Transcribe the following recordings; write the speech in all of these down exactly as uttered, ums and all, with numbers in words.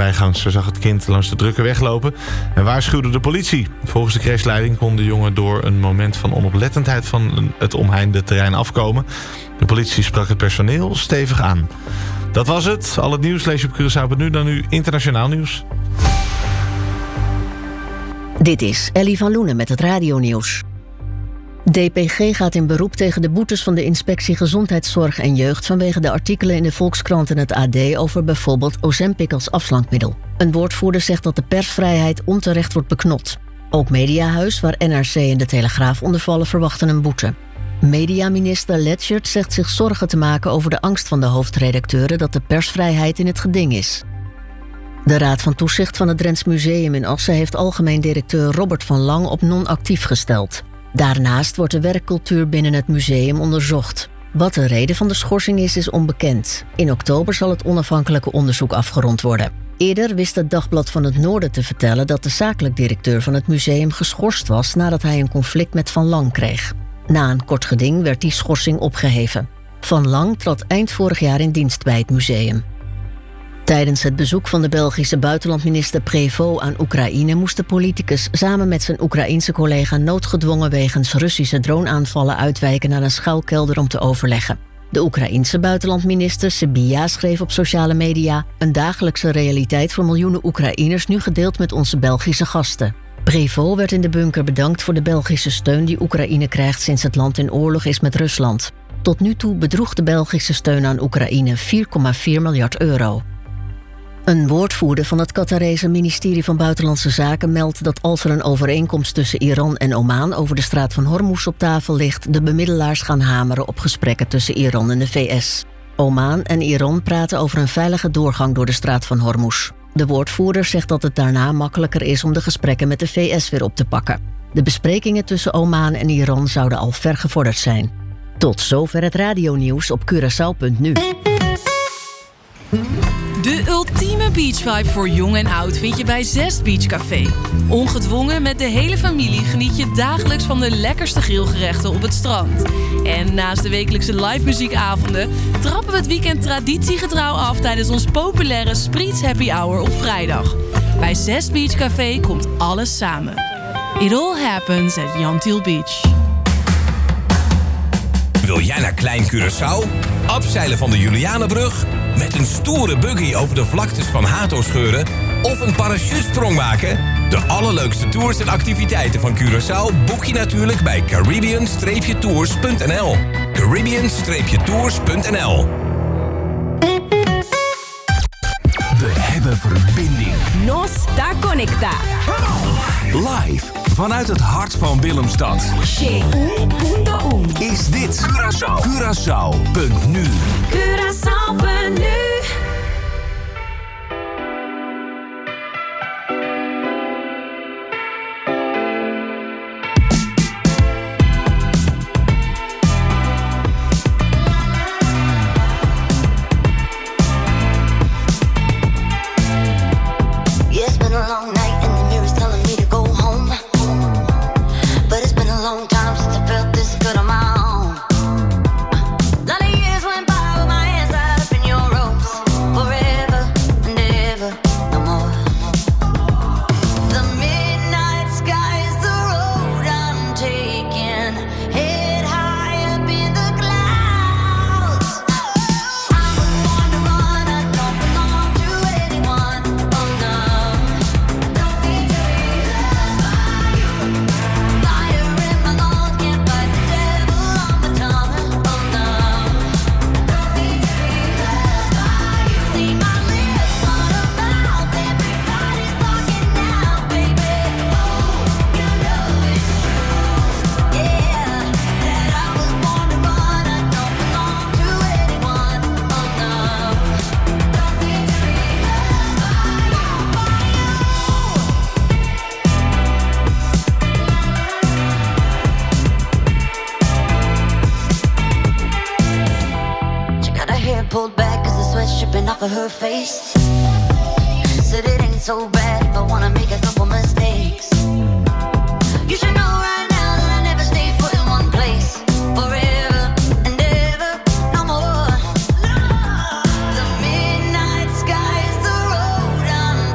voorbijgangster zag het kind langs de drukke weg lopen en waarschuwde de politie. Volgens de crashleiding kon de jongen door een moment van onoplettendheid van het omheinde terrein afkomen. De politie sprak het personeel stevig aan. Dat was het. Al het nieuws lees je op Curaçao punt nu. Dan nu internationaal nieuws. Dit is Ellie van Loenen met het radionieuws. D P G gaat in beroep tegen de boetes van de Inspectie Gezondheidszorg en Jeugd vanwege de artikelen in de Volkskrant en het A D over bijvoorbeeld Ozempic als afslankmiddel. Een woordvoerder zegt dat de persvrijheid onterecht wordt beknot. Ook Mediahuis, waar N R C en de Telegraaf onder vallen, verwachten een boete. Mediaminister Letchert zegt zich zorgen te maken over de angst van de hoofdredacteuren dat de persvrijheid in het geding is. De Raad van Toezicht van het Drents Museum in Assen heeft algemeen directeur Robert van Lang op non-actief gesteld. Daarnaast wordt de werkcultuur binnen het museum onderzocht. Wat de reden van de schorsing is, is onbekend. In oktober zal het onafhankelijke onderzoek afgerond worden. Eerder wist het Dagblad van het Noorden te vertellen dat de zakelijk directeur van het museum geschorst was nadat hij een conflict met Van Lang kreeg. Na een kort geding werd die schorsing opgeheven. Van Lang trad eind vorig jaar in dienst bij het museum. Tijdens het bezoek van de Belgische buitenlandminister Prévost aan Oekraïne moest de politicus samen met zijn Oekraïense collega noodgedwongen wegens Russische droneaanvallen uitwijken naar een schuilkelder om te overleggen. De Oekraïense buitenlandminister Sybiha schreef op sociale media: een dagelijkse realiteit voor miljoenen Oekraïners nu gedeeld met onze Belgische gasten. Prévost werd in de bunker bedankt voor de Belgische steun die Oekraïne krijgt sinds het land in oorlog is met Rusland. Tot nu toe bedroeg de Belgische steun aan Oekraïne vier komma vier miljard euro. Een woordvoerder van het Qatarese ministerie van Buitenlandse Zaken meldt dat als er een overeenkomst tussen Iran en Oman over de straat van Hormuz op tafel ligt, de bemiddelaars gaan hameren op gesprekken tussen Iran en de V S. Oman en Iran praten over een veilige doorgang door de straat van Hormuz. De woordvoerder zegt dat het daarna makkelijker is om de gesprekken met de V S weer op te pakken. De besprekingen tussen Oman en Iran zouden al ver gevorderd zijn. Tot zover het radionieuws op Curaçao punt nu. De ultieme beachvibe voor jong en oud vind je bij Zest Beach Café. Ongedwongen met de hele familie geniet je dagelijks van de lekkerste grillgerechten op het strand. En naast de wekelijkse live muziekavonden trappen we het weekend traditiegetrouw af tijdens ons populaire Spriets Happy Hour op vrijdag. Bij Zest Beach Café komt alles samen. It all happens at Jan Thiel Beach. Wil jij naar Klein Curaçao? Afzeilen van de Julianenbrug? Met een stoere buggy over de vlaktes van Hato-scheuren? Of een parachutesprong maken? De allerleukste tours en activiteiten van Curaçao boek je natuurlijk bij Caribbean Tours punt n l. Caribbean Tours punt n l. We hebben verbinding. Nos da Conecta. Live vanuit het hart van Willemstad. Is dit Curaçao. Curaçao punt nu. Curaçao punt nu. Pulled back cause the sweat's dripping off of her face. Said it ain't so bad if I wanna make a couple mistakes. You should know right now that I never stay put in one place forever and ever, no more. The midnight sky is the road I'm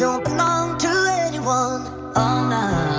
don't belong to anyone. Oh no.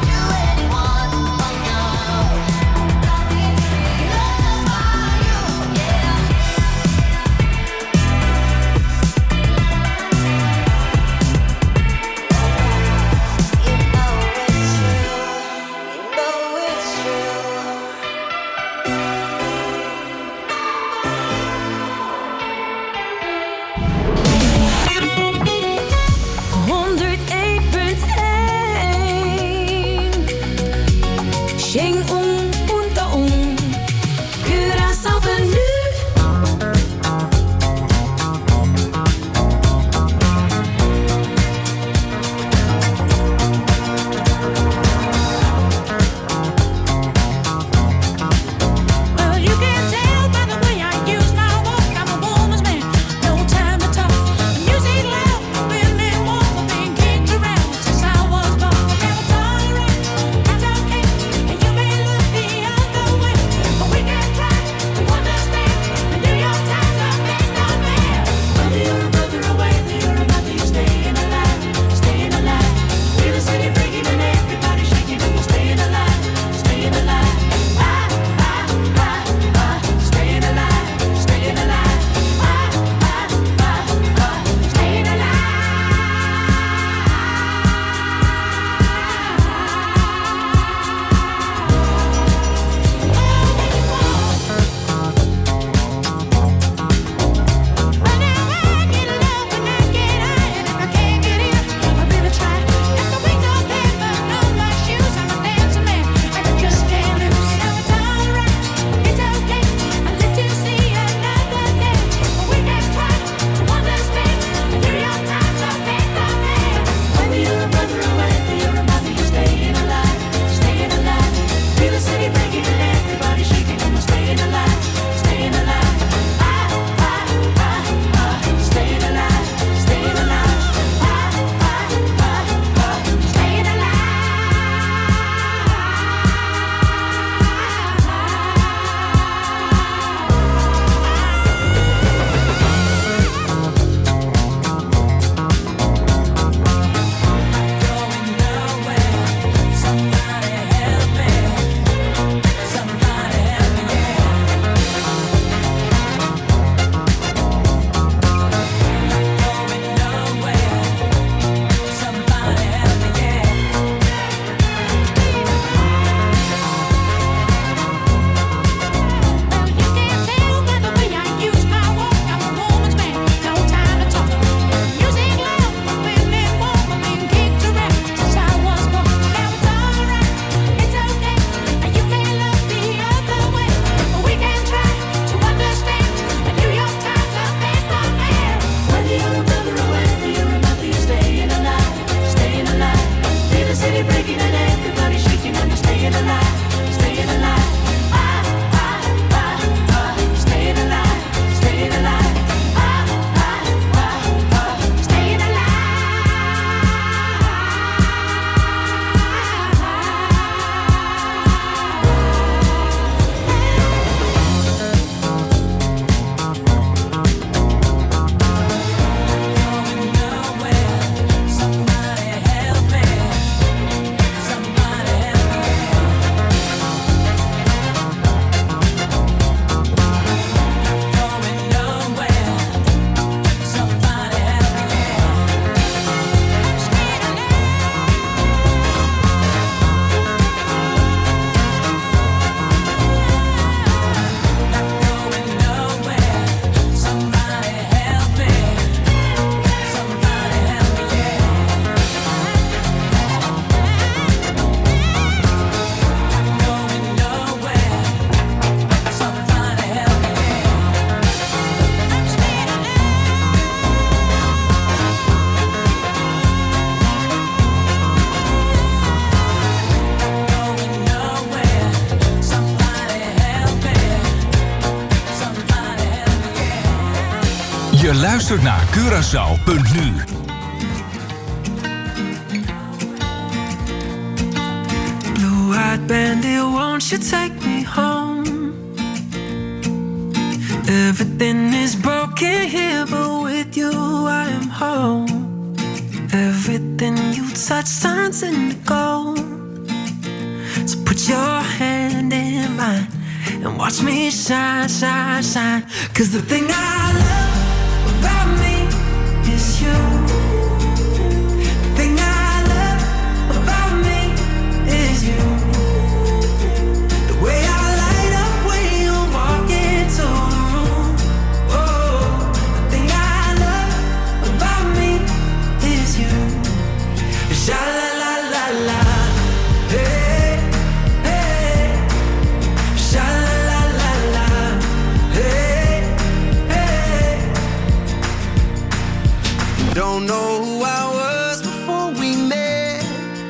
Yeah. Je luistert naar Curaçao punt nu. Blue-eyed bandit, won't you take me home? Everything is broken here, but with you I am home. Everything you touch turns into gold. So put your hand in mine and watch me shine, shine, shine. 'Cause the thing I love about me is you. The thing I love about me is you. The way I light up when you walk into the room. Oh, the thing I love about me is you. Sha la la la la. Hey, hey. Sha la la la la. Hey, hey. Don't know who I was before we met.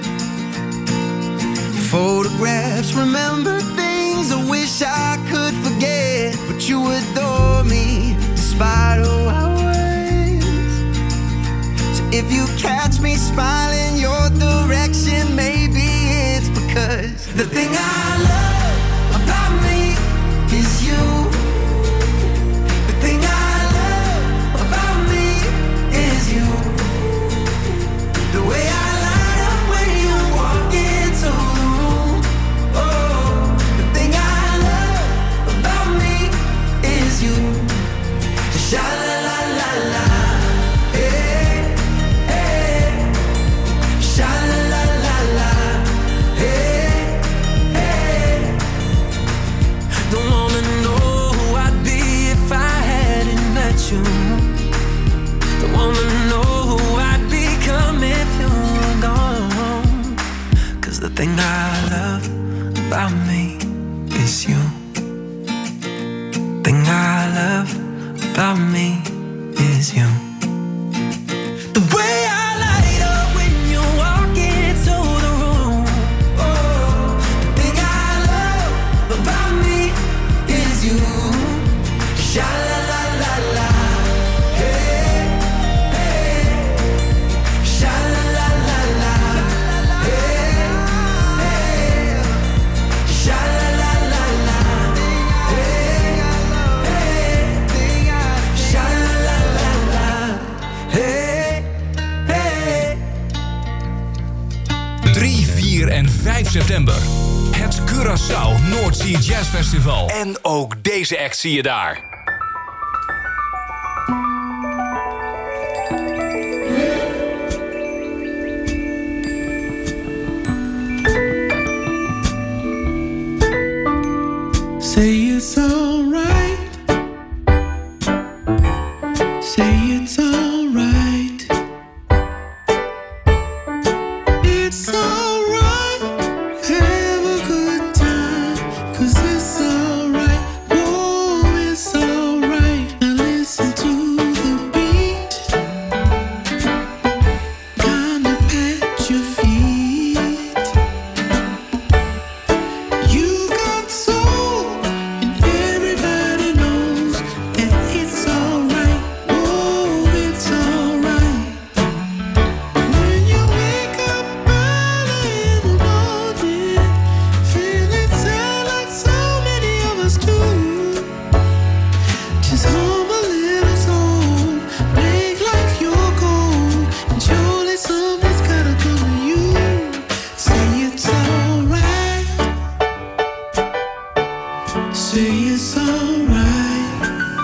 Photographs, remember things I wish I could forget. But you adore me despite who I was. So if you catch me smiling your direction, maybe it's because the thing I love about me is you. The thing I love about me is you. The way I light up when you walk into the room. Oh, the thing I love about me is you. Sha la la la la. Hey, hey. Sha la la la la. Hey, hey. Don't wanna know who I'd be if I hadn't met you. Don't wanna know who I'd become if you were gone. 'Cause the thing I love about me is you. Thing I love about me is you. The way I light up when you walk into the room. Oh, the thing I love about me is you. Sha la la la la. Hey, hey. Sha la la la la. Hey, hey. Sha la la la la. Hey, hey. Sha la la la la. Hey, hey. drie, vier en vijf september. Het Curaçao North Sea Jazz Festival. En ook deze act zie je daar. Say it's alright. Say it's alright. It's alright. Have a good time. 'Cause it's alright. Oh, it's alright. Now listen to the beat. Kinda pat your feet. You got soul, and everybody knows that it's alright. Oh, it's alright. When you wake up early in the morning, feeling sad like so many of us do, just hum a little song, make like your goal, and surely something's gotta come to you. Say it's alright. Say it's alright.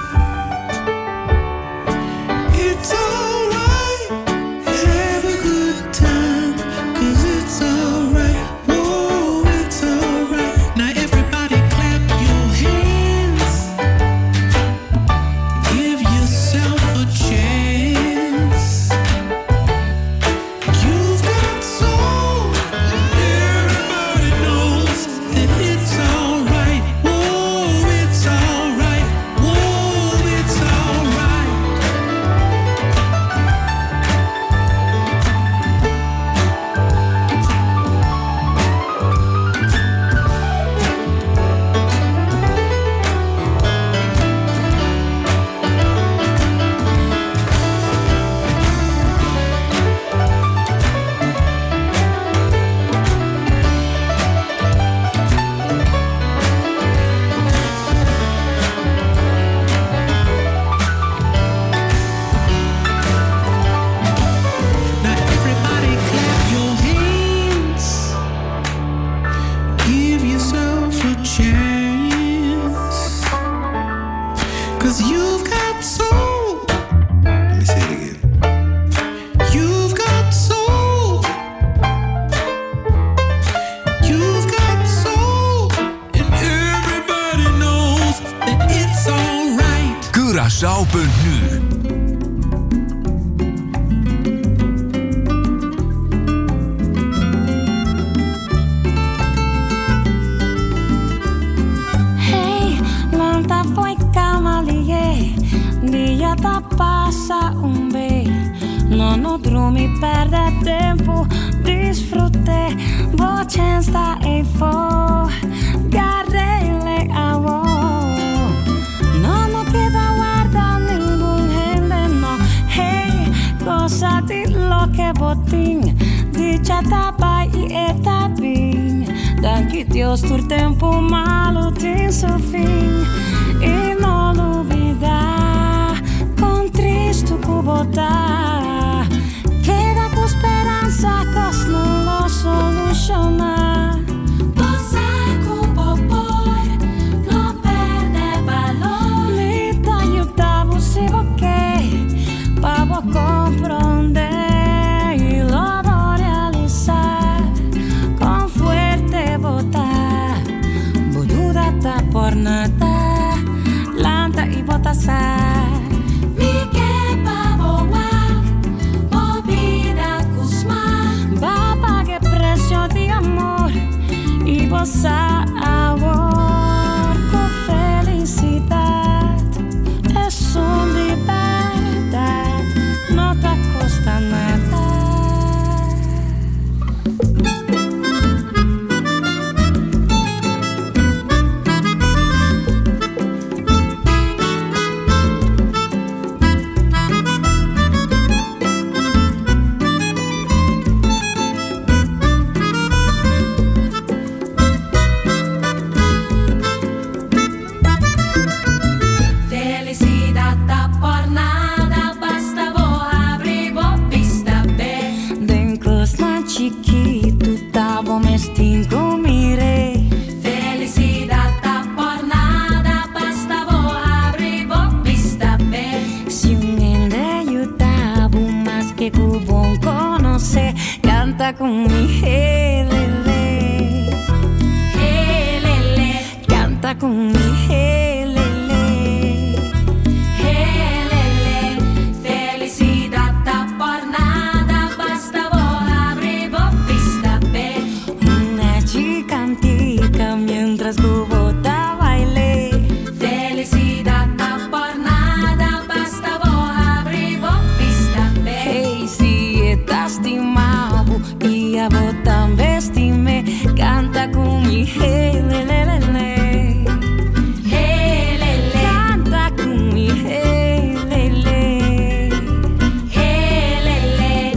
It's alright. Have a good time. 'Cause it's alright. Oh, it's alright. Now everybody clap your hands. Give yourself a chance. You've got soul. Everybody knows that it's alright. Oh, it's alright. 'cause you've got soul. Let me say it again. You've got soul. You've got soul. And everybody knows that it's alright. Curaçao punt nu. Dieta passa un bem, non ho drumi perde tempo, disfrute, vocem sta e fo, garrele a wo. Non ho queda guarda ningún gente no, hey, cosa ti lo que botin, dicha tapa y etapin, danke Dios tu tempo malo tin su fin, e non olvidar. Tu cubota queda con esperanza, cos non lo soluciona. Você cubo por no perde valor. Mi te aiutavo se você pavo comprender y lo voy a realizar con fuerte votar. Boduda ta por nada, lanta y botasar. De amor y bossa amor con felicidad es una libertad, no te cuesta nada. Con mi helele, helele, canta con mi helele, helele, felicidad da por nada, basta vos abrir vos pista be. Una chica antica mientras cubota baile, felicidad da por nada, basta vos abrir vos pista be. Hey, si estás timado y a vos tan vestime, canta con mi helelele, helele, canta con mi helele, helele.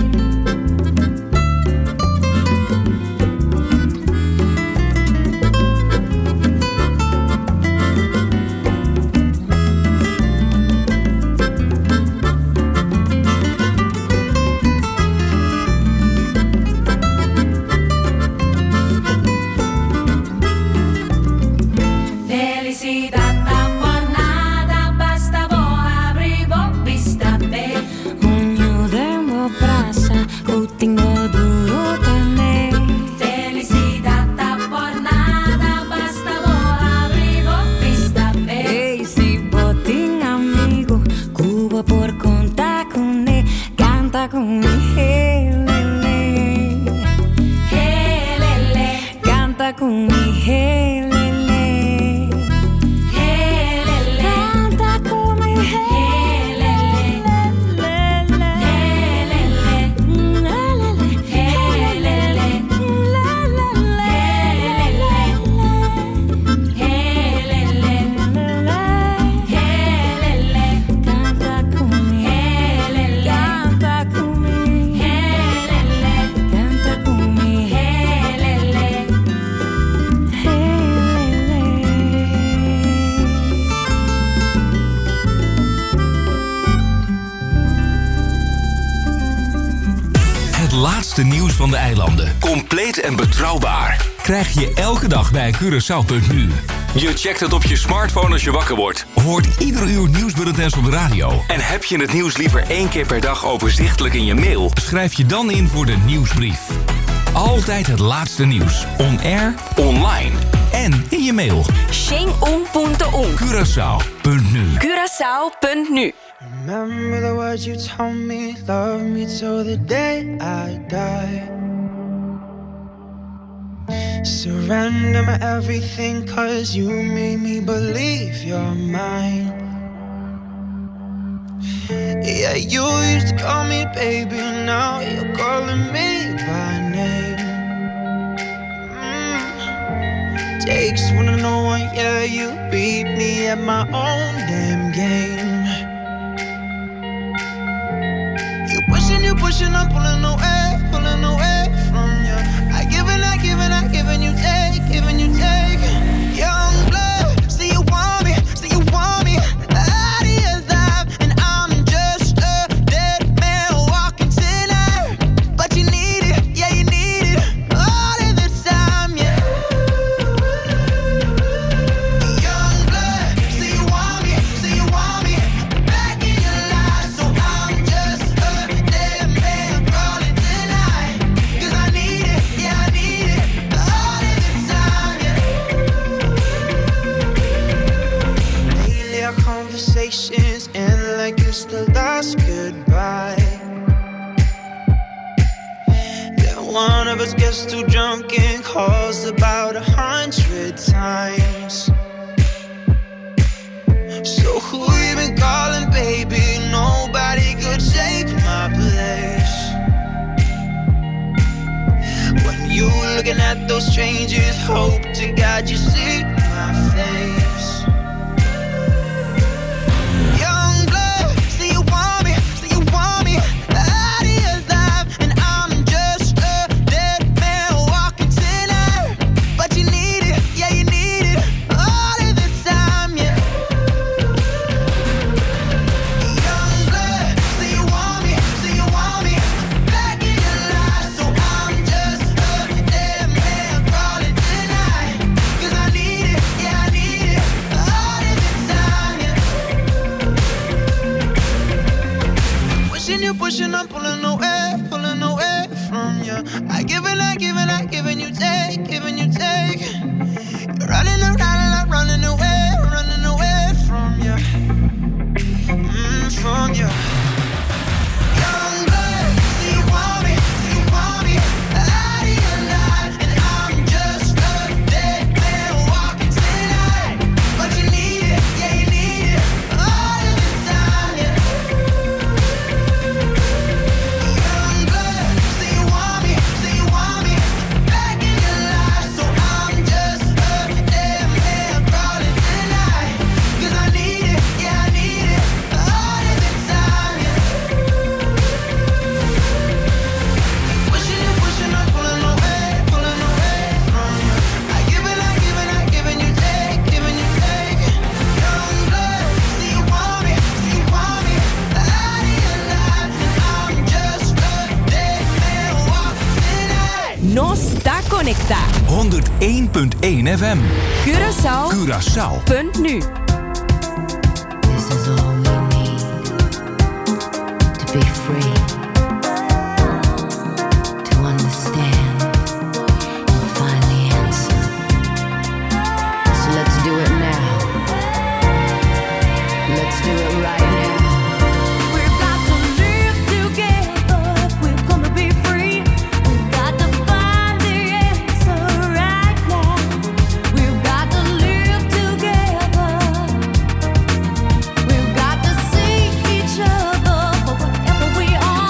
con mi helele, helele. laatste nieuws van de eilanden. Compleet en betrouwbaar. Krijg je elke dag bij Curaçao punt nu. Je checkt het op je smartphone als je wakker wordt. Hoort ieder uur nieuwsbulletins op de radio. En heb je het nieuws liever één keer per dag overzichtelijk in je mail? Schrijf je dan in voor de nieuwsbrief. Altijd het laatste nieuws. On air, online en in je mail. Sheng ong punto ong. Curaçao punt nu. Curaçao punt nu. Remember the words you told me, love me till the day I die. Surrender my everything, cause you made me believe you're mine. Yeah, you used to call me baby, now you're calling me by name. mm. Takes one to know one, yeah, you beat me at my own damn game. You pushing, you pushing, I'm pulling away, pulling away from you. I give and I give and I give and you take, giving you take. Young blood, see you want me, see you want me out of your life, and I'm just a dead man walking tonight. But you need it, yeah you need it, all of the time, yeah. Young blood, see you want me, see you want me back in your life, so I'm just a dead man crawling tonight. Cause I need it, yeah I need it, all of the time, yeah. Lately our conversations end like it's the last goodbye. Yeah, one of us gets too drunk and calls about a hundred times. So who you been calling, baby? Nobody could take my place. When you looking at those strangers, hope to God you see my face. Young blood, see you want me, see you want me out of your life, and I'm just a dead man walking tonight. But you need it, yeah you need it, all of the time, yeah. Young blood, see you want me, see you want me back in your life, so I'm just a dead man crawling tonight. Cause I need it, yeah I need it, all of the time, yeah. Pushing you, pushing, I'm pulling away, pulling away from you. I give and I give and I give and you take, giving you take. You're running around and I'm running away, running away from you, mm, from you. Young blood, see you want me, see you want me out of your life, and I'm just a dead man walking tonight. But you need it, yeah you need it, all of the time, yeah. Young blood, see you want me, see you want me back in your life, so I'm just a dead man crawling tonight. Cause I need it, yeah I need it, all of the time, yeah. Pushing you, pushing, I'm pulling away, pulling away from you. I give and I give and I give and you take, giving you take. Young blood, see you want me, see you want me out of your life, and I'm just a dead man walking tonight. No está conecta. honderdéén punt één F M. Curaçao Curaçao. punt nu. This is all we need to be free, to understand and find the answer. So let's do it now. Let's do it right now. We've got to live together if we're gonna be free. We've got to find the answer right now. We've got to live together. We've got to see each other for whatever we are.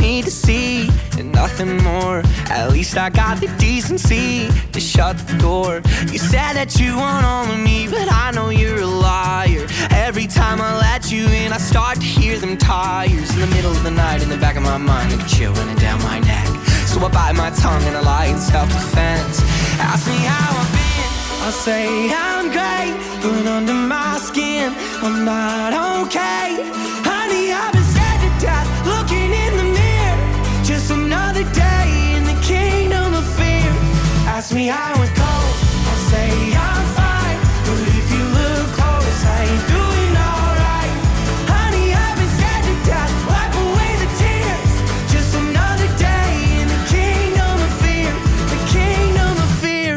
me to see, and nothing more. At least I got the decency to shut the door. You said that you want all of me, but I know you're a liar. Every time I let you in, I start to hear them tires in the middle of the night, in the back of my mind, like a chill running down my neck. So I bite my tongue and I lie in self-defense. Ask me how I've been, I'll say I'm great, but under my skin, I'm not okay. Honey, I've been scared to death, looking in the mirror. Just another day in the kingdom of fear. Ask me how it goes, I'll say I'm fine, but if you look close, I ain't doing alright. Honey, I've been scared to death, wipe away the tears. Just another day in the kingdom of fear, the kingdom of fear.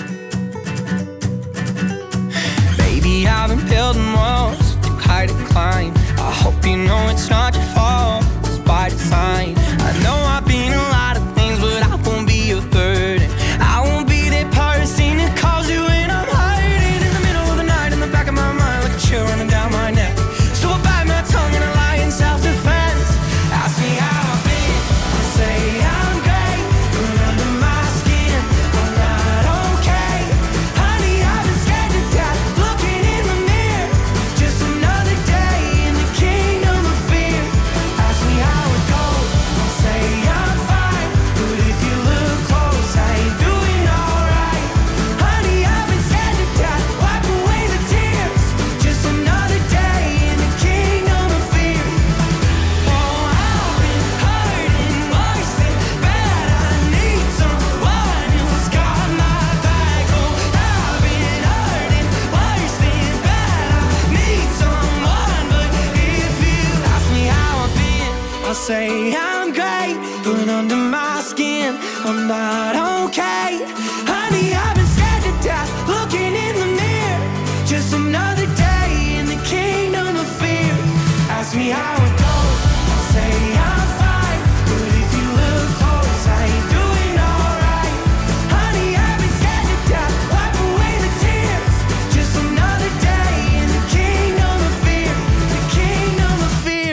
Baby, I've been building walls too high to climb. I hope you know it's not your fault, it's by design. I know I've been a lot of things, but I won't be your burden. I won't be that person that calls you when I'm hiding in the middle of the night, in the back of my mind, like a chill running down my neck. So I bite my tongue and I lie in self-defense. Ask me how I've been, I say I'm great, but under my skin, I'm not okay. Honey, I've been scared to death, looking in the mirror. Just another day in the kingdom of fear. Ask me how it goes, I'll say I'm fine, but if you look close, I ain't doing alright. Honey, I've been scared to death, wipe away the tears. Just another day in the kingdom of fear. Oh, I've been hurting worse than bad. I need someone who's got my back. Oh, I've been hurting worse than bad. I need someone, but if you ask me how I've been, I'll say I'm great, but under my skin, I'm not okay. Honey, I've been scared to death, looking in the mirror. Just another day in the kingdom of fear. Ask me how it goes, I'll say I'm fine, but if you look close, I ain't doing alright. Honey, I've been scared to death, wipe away the tears. Just another day in the kingdom of fear, the kingdom of fear.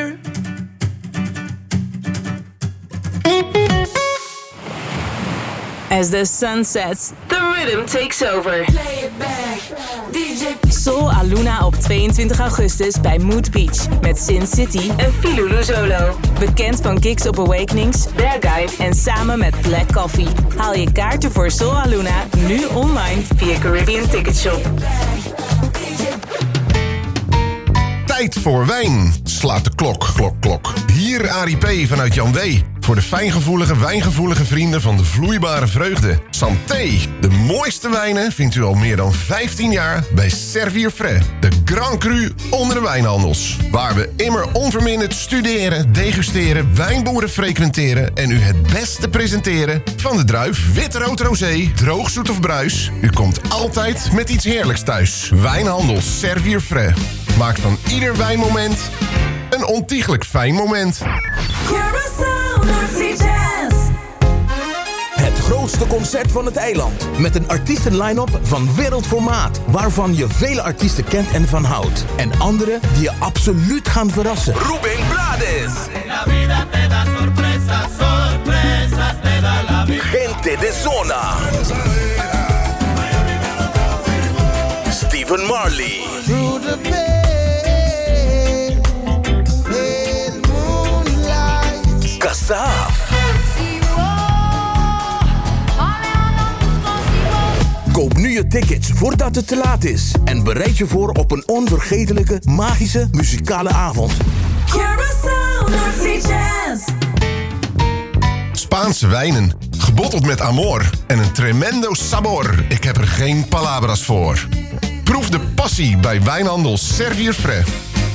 As the sun sets, the rhythm takes over. Soul Aluna op tweeëntwintig augustus bij Mood Beach met Sin City en Filulu Zolo. Bekend van Kicks Up Awakenings, Bad Guy en samen met Black Coffee. Haal je kaarten voor Soul Aluna nu online via Caribbean Ticket Shop. Tijd voor wijn. Slaat de klok, klok, klok. Hier Arie P. vanuit Jan W. Voor de fijngevoelige, wijngevoelige vrienden van de vloeibare vreugde. Santé. De mooiste wijnen vindt u al meer dan vijftien jaar bij Servier Frais. De Grand Cru onder de wijnhandels. Waar we immer onverminderd studeren, degusteren, wijnboeren frequenteren en u het beste presenteren van de druif, wit, rood, rosé, droog, zoet of bruis. U komt altijd met iets heerlijks thuis. Wijnhandels Servier Frais. Maakt van ieder wijnmoment een ontiegelijk fijn moment. Het grootste concert van het eiland. Met een artiesten-line-up van wereldformaat. Waarvan je vele artiesten kent en van houdt. En andere die je absoluut gaan verrassen. Rubén Blades. Gente de Zona. Stephen Marley. Kassav. Koop nu je tickets voordat het te laat is. En bereid je voor op een onvergetelijke, magische, muzikale avond. Spaanse wijnen, gebotteld met amor en een tremendo sabor. Ik heb er geen palabras voor. Proef de passie bij wijnhandel Servier Frais.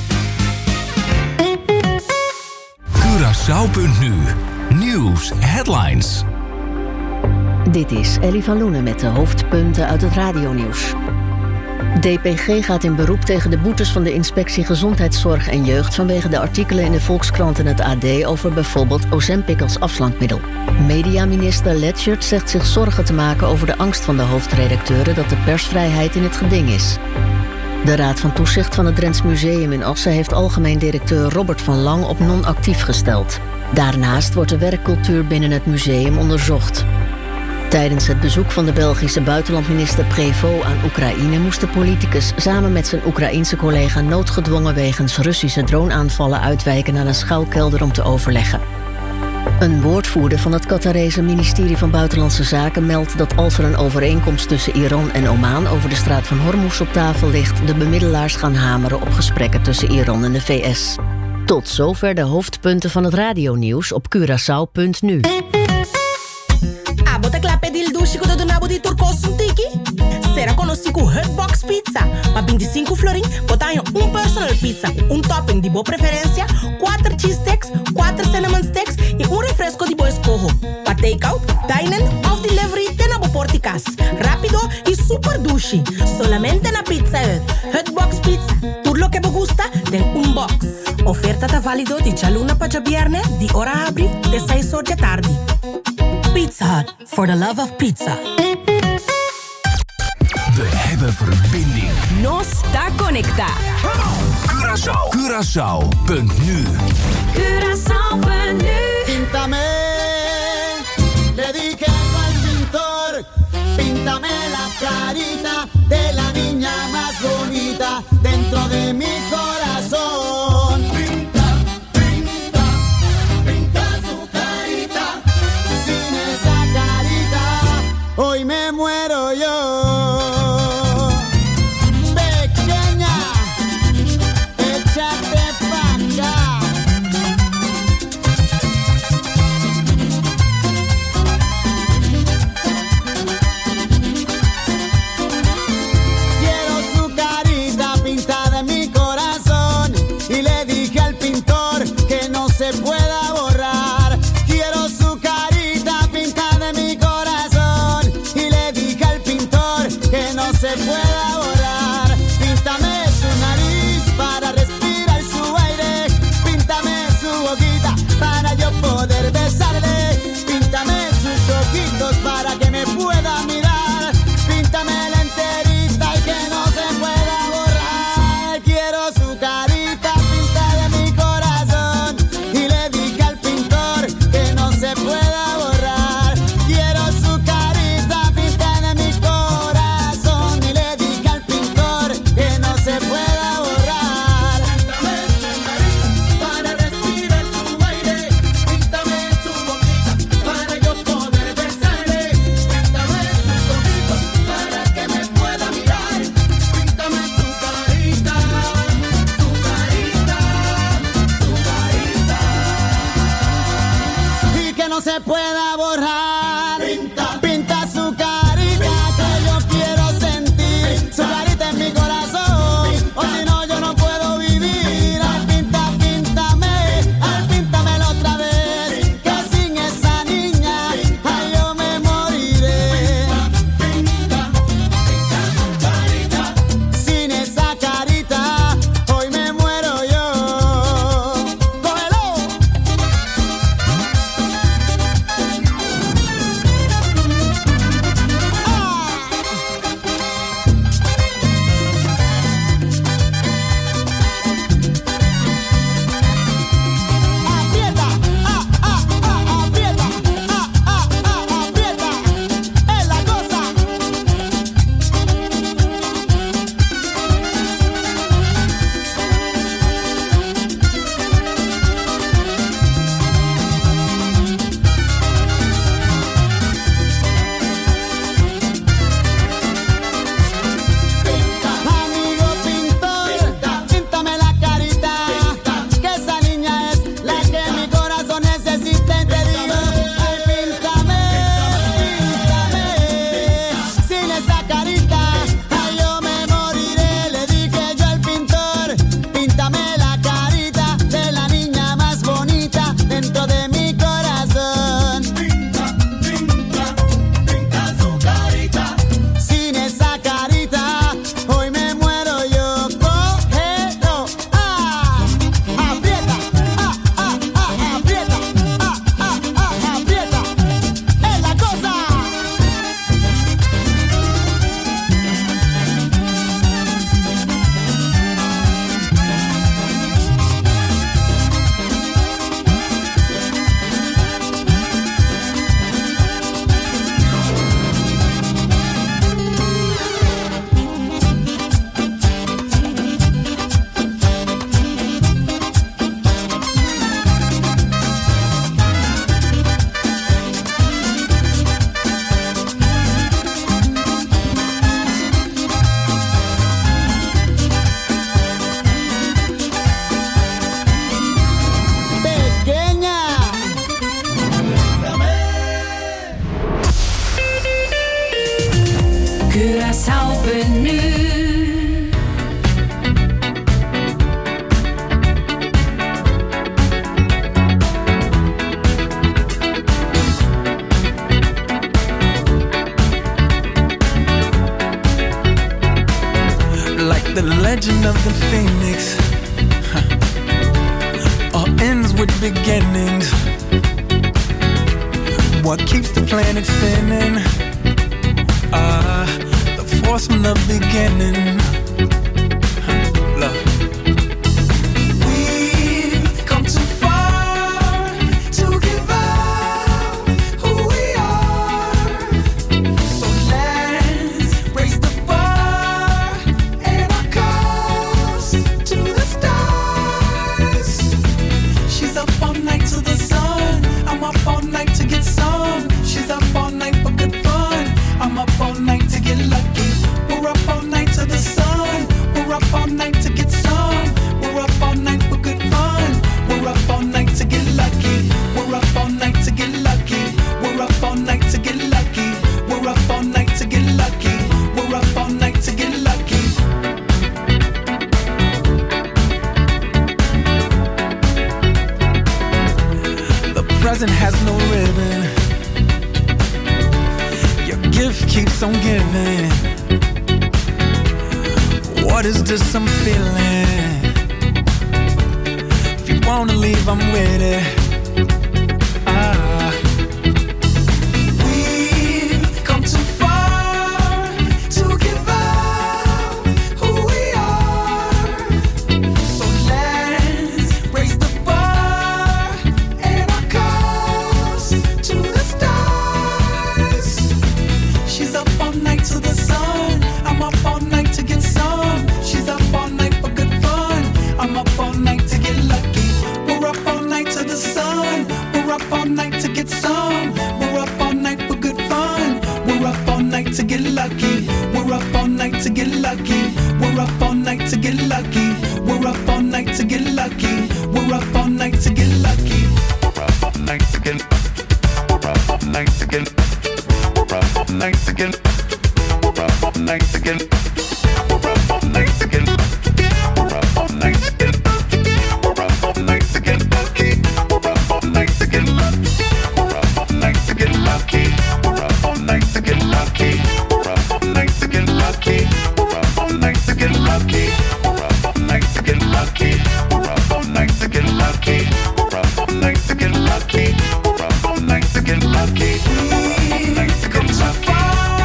Curaçao punt nu. Nieuws headlines. Dit is Ellie van Loenen met de hoofdpunten uit het radionieuws. D P G gaat in beroep tegen de boetes van de Inspectie Gezondheidszorg en Jeugd vanwege de artikelen in de Volkskrant en het A D over bijvoorbeeld Ozempic als afslankmiddel. Mediaminister Letchert zegt zich zorgen te maken over de angst van de hoofdredacteuren dat de persvrijheid in het geding is. De Raad van Toezicht van het Drents Museum in Assen heeft algemeen directeur Robert van Lang op non-actief gesteld. Daarnaast wordt de werkcultuur binnen het museum onderzocht. Tijdens het bezoek van de Belgische buitenlandminister Prévost aan Oekraïne moest de politicus samen met zijn Oekraïense collega noodgedwongen wegens Russische droneaanvallen uitwijken naar een schuilkelder om te overleggen. Een woordvoerder van het Qatarese ministerie van Buitenlandse Zaken meldt dat als er een overeenkomst tussen Iran en Oman over de straat van Hormuz op tafel ligt, de bemiddelaars gaan hameren op gesprekken tussen Iran en de V S. Tot zover de hoofdpunten van het radionieuws op Curaçao punt nu. Ah, bota clape dil dushi ko do nabo di turcoso tiki. Será conocido Hotbox Pizza. Pa veinticinco florin, botan un personal pizza, un topping di boa preferência, quatro cheese sticks, quatro cinnamon sticks e un refresco di boa escojo. Pa takeout, dine-in of delivery, tem na porticas. Rápido e super dushi. Solamente na Pizza Hut. Hotbox Pizza. Tudo lo que me gusta, tem un box. Oferta tá válido di luna pa viernes, di ora abri, de seis horas de tarde. Pizza Hut, for the love of pizza. We hebben verbinding. Nos da conecta. Curaçao. Curaçao punt nu. Curaçao punt nu. Píntame, le dije al pintor, píntame la carita de la niña más bonita dentro de mi corazón. Pinta, pinta, pinta su carita, sin esa carita, hoy me muero yo. Se pueda borrar. Quiero su carita pintada en mi corazón. Y le dije al pintor que no se pueda borrar. Píntame su nariz para respirar su aire. Píntame su boquita para yo poder besarle. Píntame sus ojitos para que me pueda mirar. Píntame la enterita y que no se pueda borrar. Quiero su carita pintada en mi corazón. Se pueda borrar. Quiero su carita pintada en mi corazón. Y le Curaçao punt nu. Like the legend of the phoenix, huh. All ends with beginnings. What keeps the planet spinning? Ah, uh, the force from the beginning. Huh. Love. We've come too far to give up who we are. So let's raise the bar and our cups to the stars. She's up all night to the sun. I'm up all night to get some. She's up all night for good fun. I'm up all night to get lucky. We're up all night to the sun. We're up all night to get some. We're up all night for good fun. We're up all night to get lucky. We're up all night to get lucky. We're up all night to get lucky. We're up all night to get lucky. We're up all night to get lucky. The present has no ribbon. Your gift keeps on giving. What is this I'm feeling? If you wanna leave, I'm with it. Ah. We've come too far to give up who we are. So let's raise the bar and our cups to the stars. She's up all night to the sun. I'm up all night to get some. She's up all night for good fun. I'm up all night to get lucky. We're up all night to the sun. We're up all night to get some. We're up all night for good fun. We're up all night to get lucky. We're up all night to get lucky. We're up all night to get lucky. We're up all night to get lucky. We're up all night to get lucky. We're up all night to get. We're up all night to get. We're up all night to get. We're up all night to get. We're up all night to get. We're up all night to get. We're up all night to get lucky. We're up all night to get lucky. We're up all night to get lucky. We're up all night to get lucky. We're up all night to get lucky. We're up all night to get lucky. We're up all night to get lucky. We're up all night to get lucky. We're up all night to get lucky. We're up all night to get lucky. We're up all night to get lucky.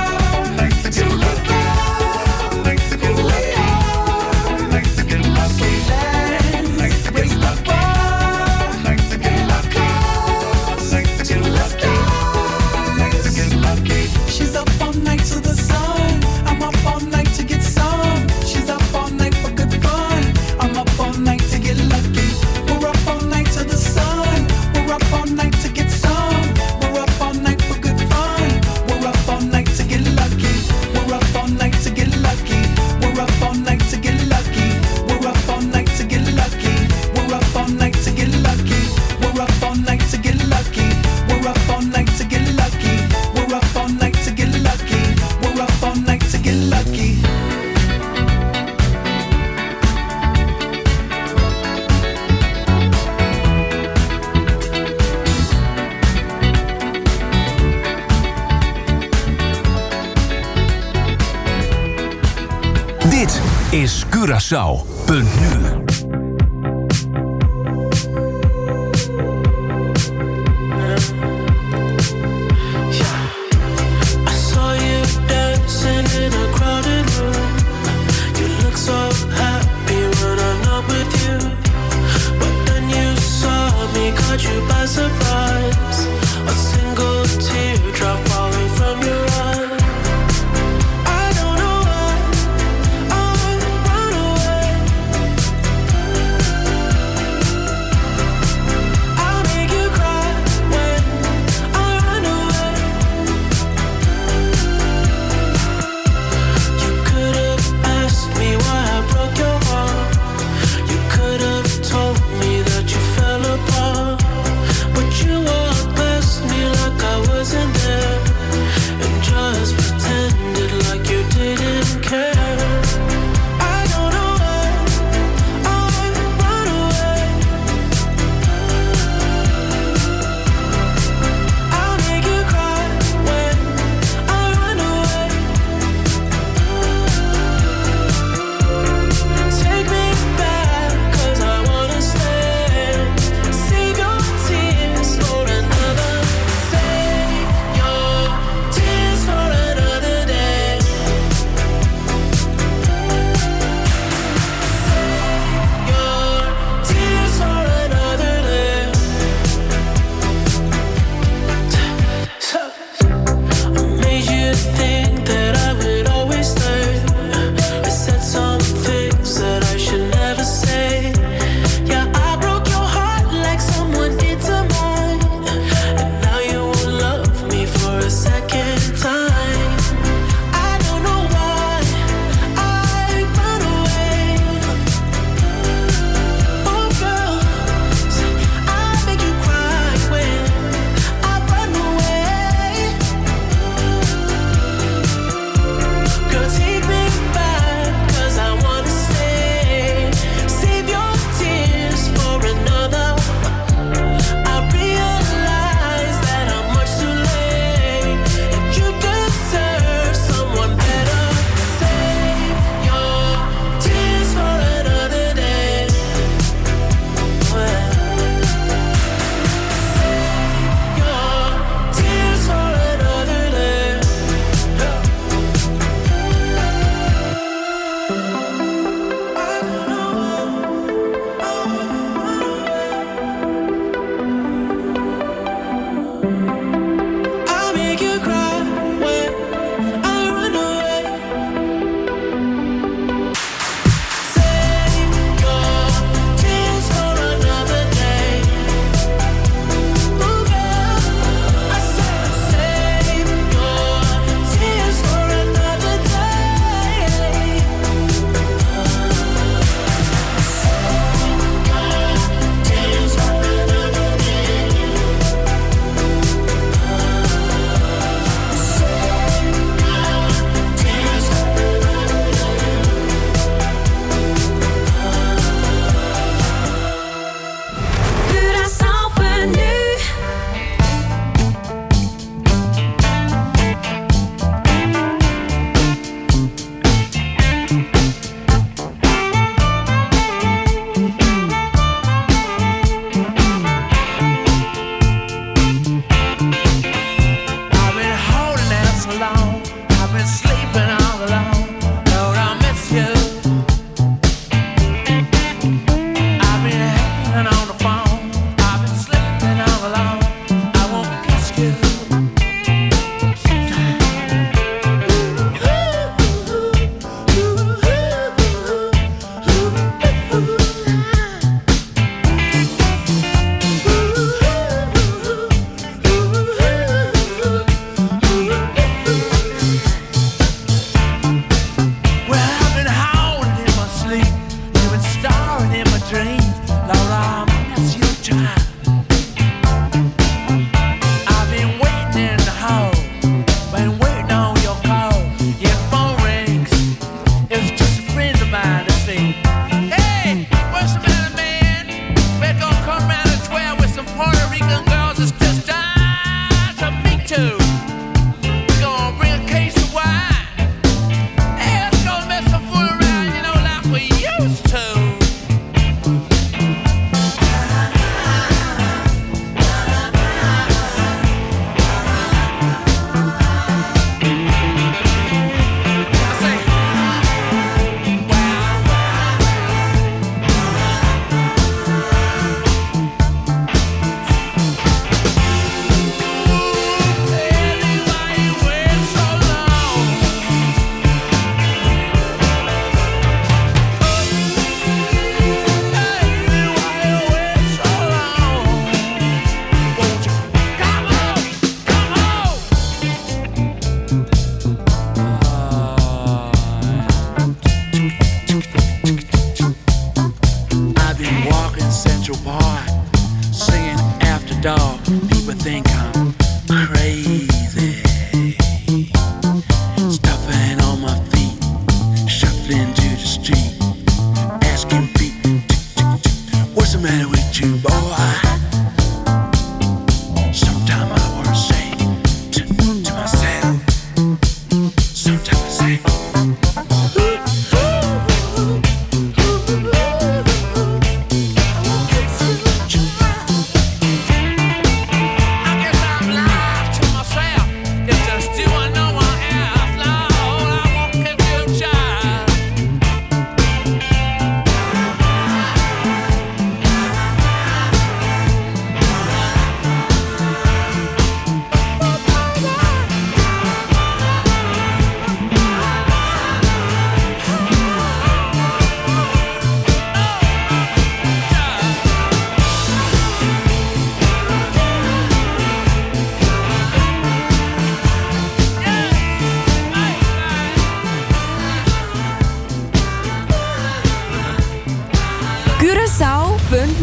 Dit is Curaçao punt nu.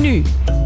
nu.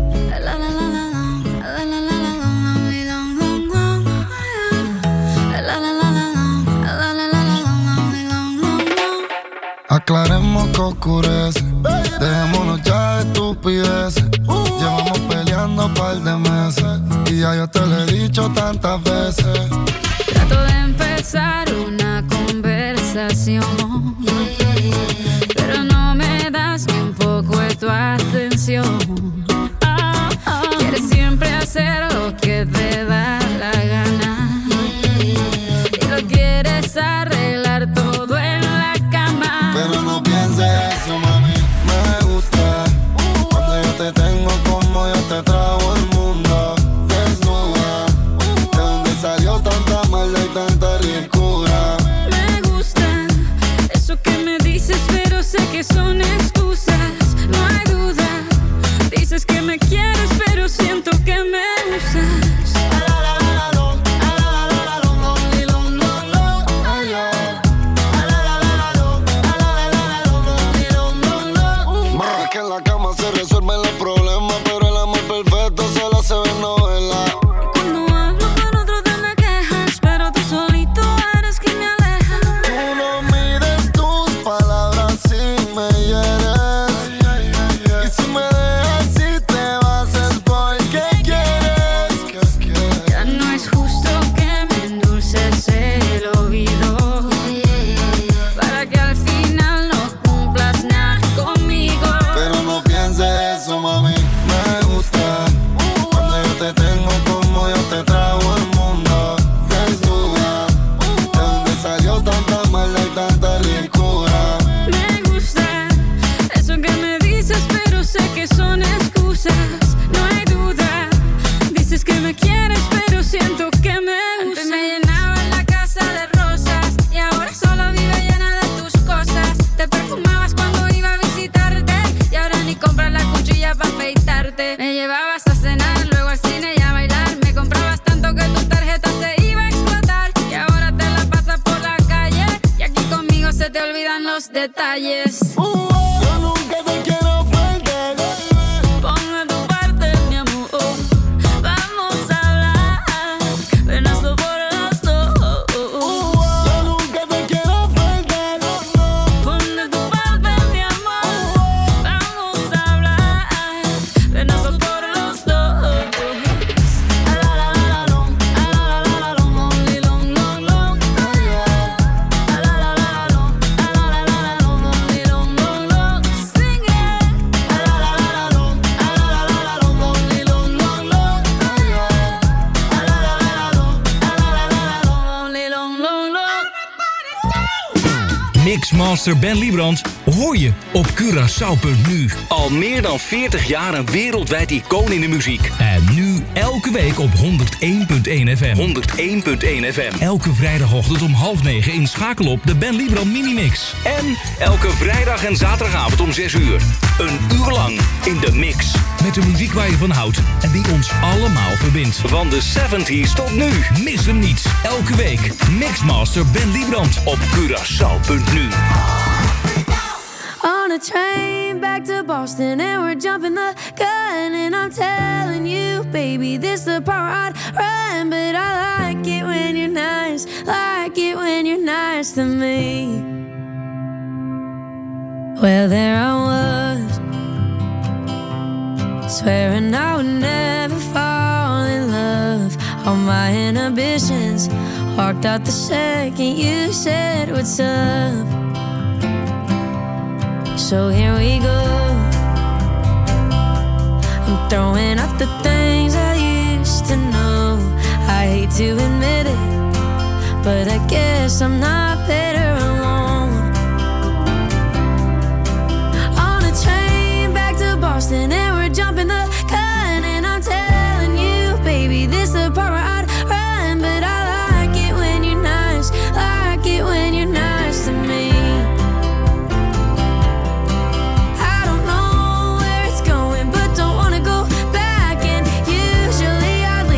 Aclaremos que oscurece, dejémonos ya de estupideces. Llevamos peleando un par de meses y ya yo te lo he dicho tantas veces. Trato de empezar una conversación, pero no me das ni un poco de tu atención. Oh, oh. Quieres siempre hacer lo que te da la gana y lo quieres arreglar todo en la cama. Pero no pienses eso, mami, me gusta cuando yo te tengo como yo te trago el mundo. Desnuda, de donde salió tanta maldad y tanta ricura. Me gusta eso que me dices, pero sé que son excusas. No hay duda, dices que me quieres, pero siento que me usas. Más que en la cama se resuelven los problemas, pero el amor perfecto solo se ve en novela. Cuando hablo con otro te me quejas, pero tú solito eres quien me aleja. Tú no mides tus palabras si me hieres, y si me dejas si te vas es porque quieres. Ya no es justo que me endulces el oído para que al final no cumplas nada conmigo. Pero no pienses eso, mami, me gusta cuando yo te tengo como yo te trago el mundo. Desnuda, de donde salió tanta maldad y tanta ricura. Me gusta eso que me dices, pero sé que son excusas. No hay duda, dices que me quieres, pero siento que me usas. Antes me llenaba la casa de rosas y ahora solo vive llena de tus cosas. Te perfumabas cuando iba a visitarte y ahora ni compras la cuchilla para afeitarte. Me llevabas a cenar, luego al cine y a bailar. Me comprabas tanto que tu tarjeta se iba a explotar y ahora te la pasas por la calle y aquí conmigo se te olvidan los detalles. Yo nunca te quiero perder. Pon de tu parte, mi amor. Vamos a hablar. Ven, hazlo por los dos. Yo nunca te quiero perder. Pon de tu parte, mi amor. Vamos a hablar. Ven, hazlo por los dos. Sing it. Mixmaster Ben Liebrand hoor je op Curaçao punt nu. Al meer dan veertig jaar een wereldwijd icoon in de muziek. En nu elke week op honderd één komma één F M. honderd één komma één F M. Elke vrijdagochtend om half negen inschakel op de Ben Liebrand Minimix. En elke vrijdag en zaterdagavond om zes uur. Een uur lang in de mix. Met de muziek waar je van houdt en die ons allemaal verbindt. Van de zeventig's tot nu. Mis hem niet. Elke week Mixmaster Ben Liebrand op Curaçao punt nu. On a train back to Boston and we're jumping the gun and I'm telling you, baby, this the part I'd run, but I like it when you're nice, like it when you're nice to me. Well, there I was, swearing I would never fall in love. All my inhibitions walked out the second you said what's up. So here we go. I'm throwing out the things I used to know. I hate to admit it, but I guess I'm not better alone. On a train back to Boston and we're jumping the gun and I'm telling you, baby, this the part where I'd run, but I like it when you're nice, like it when you're nice to me.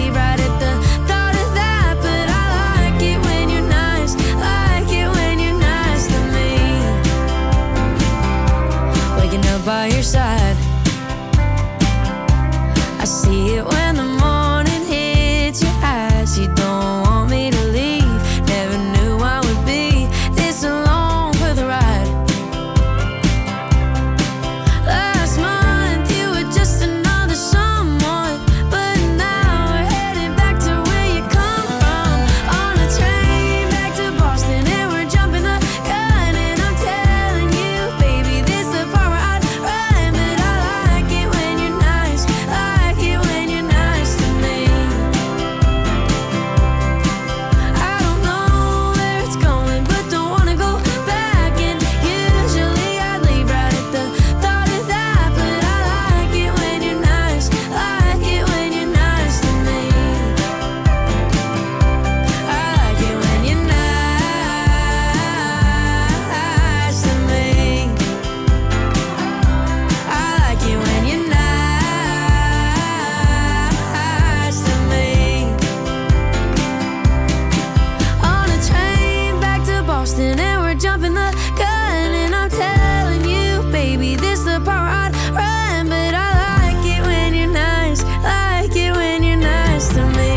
When you're coasting and we're jumping the gun. And I'm telling you, baby, this the part I'd run. But I like it when you're nice, like it when you're nice to me.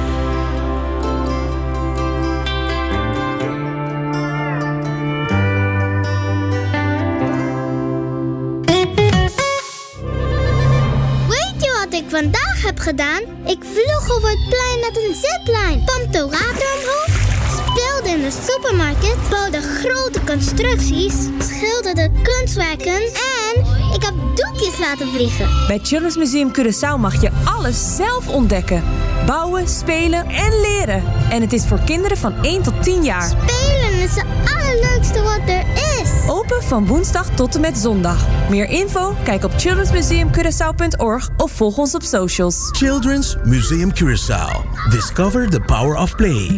Weet je wat ik vandaag heb gedaan? Ik vloog over het plein met een zipline. Pompte water omhoog, speelde in de supermarkt, bouwde grote constructies, schilderde kunstwerken en ik heb doekjes laten vliegen. Bij Children's Museum Curaçao mag je alles zelf ontdekken. Bouwen, spelen en leren. En het is voor kinderen van één tot tien jaar. Spelen is het allerleukste wat er is. Open van woensdag tot en met zondag. Meer info? Kijk op childrens museum curaçao punt org of volg ons op socials. Children's Museum Curaçao. Discover the power of play.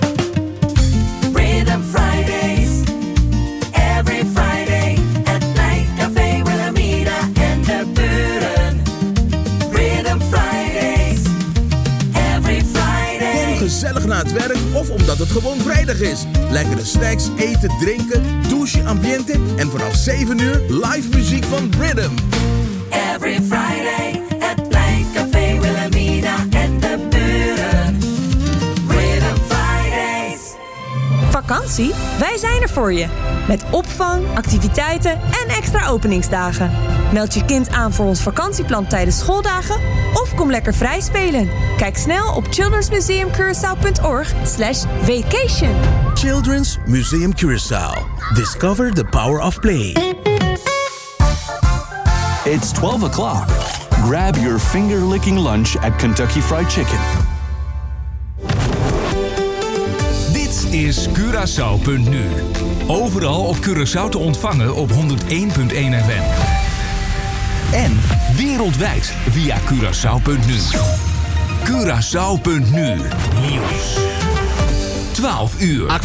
Rhythm Fridays, every Friday at Night Café Wilhelmina en de buren. Rhythm Fridays, every Friday. Kom gezellig na het werk of omdat het gewoon vrijdag is. Lekkere snacks, eten, drinken, douche, ambiente en vanaf zeven uur live muziek van Rhythm. Every Friday at Night Café Wilhelmina en de buren. Rhythm Fridays. Vakantie? Wij zijn er voor je. Met opvang, activiteiten en extra openingsdagen. Meld je kind aan voor ons vakantieplan tijdens schooldagen of kom lekker vrij spelen. Kijk snel op childrens museum curaçao punt org slash vacation. Children's Museum Curaçao. Discover the power of play. It's twelve o'clock. Grab your finger-licking lunch at Kentucky Fried Chicken. Dit is Curaçao punt nu. Overal op Curaçao te ontvangen op honderd één komma één F M. En wereldwijd via Curaçao punt nu. Curaçao punt nu. Nieuws. twaalf uur.